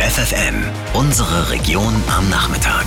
FFN, unsere Region am Nachmittag.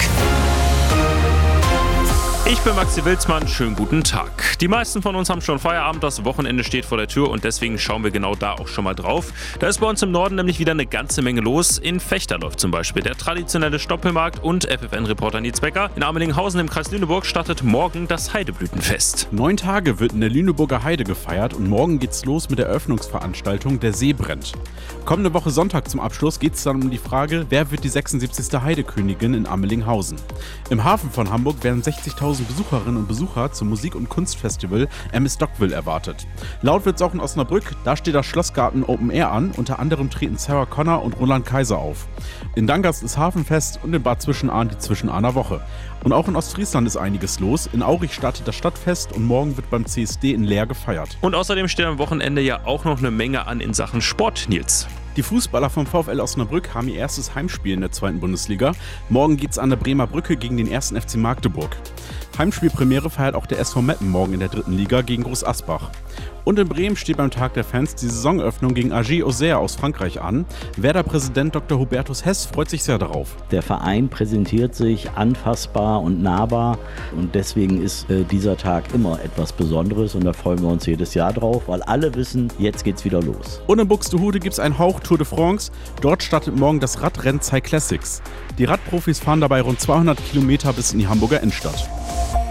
Ich bin Maxi Wilsmann, schönen guten Tag. Die meisten von uns haben schon Feierabend, das Wochenende steht vor der Tür und deswegen schauen wir genau da auch schon mal drauf. Da ist bei uns im Norden nämlich wieder eine ganze Menge los. In Vechta läuft zum Beispiel der traditionelle Stoppelmarkt und FFN-Reporter Nils Becker. In Amelinghausen im Kreis Lüneburg startet morgen das Heideblütenfest. 9 Tage wird in der Lüneburger Heide gefeiert und morgen geht's los mit der Eröffnungsveranstaltung Der See brennt. Kommende Woche Sonntag zum Abschluss geht's dann um die Frage, wer wird die 76. Heidekönigin in Amelinghausen. Im Hafen von Hamburg werden 60.000 Besucherinnen und Besucher zum Musik- und Kunstfestival MS Dockville erwartet. Laut wird's auch in Osnabrück, da steht das Schlossgarten Open Air an, unter anderem treten Sarah Connor und Roland Kaiser auf. In Dangast ist Hafenfest und in Bad Zwischenahn die Zwischenahner Woche. Und auch in Ostfriesland ist einiges los. In Aurich startet das Stadtfest und morgen wird beim CSD in Leer gefeiert. Und außerdem steht am Wochenende ja auch noch eine Menge an in Sachen Sport, Nils. Die Fußballer vom VfL Osnabrück haben ihr erstes Heimspiel in der 2. Bundesliga. Morgen geht's an der Bremer Brücke gegen den 1. FC Magdeburg. Heimspielpremiere feiert auch der SV Meppen morgen in der 3. Liga gegen Groß Asbach. Und in Bremen steht beim Tag der Fans die Saisonöffnung gegen AG Auxerre aus Frankreich an. Werder-Präsident Dr. Hubertus Hess freut sich sehr darauf. Der Verein präsentiert sich anfassbar und nahbar und deswegen ist dieser Tag immer etwas Besonderes und da freuen wir uns jedes Jahr drauf, weil alle wissen, jetzt geht's wieder los. Und in Buxtehude gibt's einen Hauch Tour de France. Dort startet morgen das Radrennen Cyclassics. Die Radprofis fahren dabei rund 200 Kilometer bis in die Hamburger Innenstadt.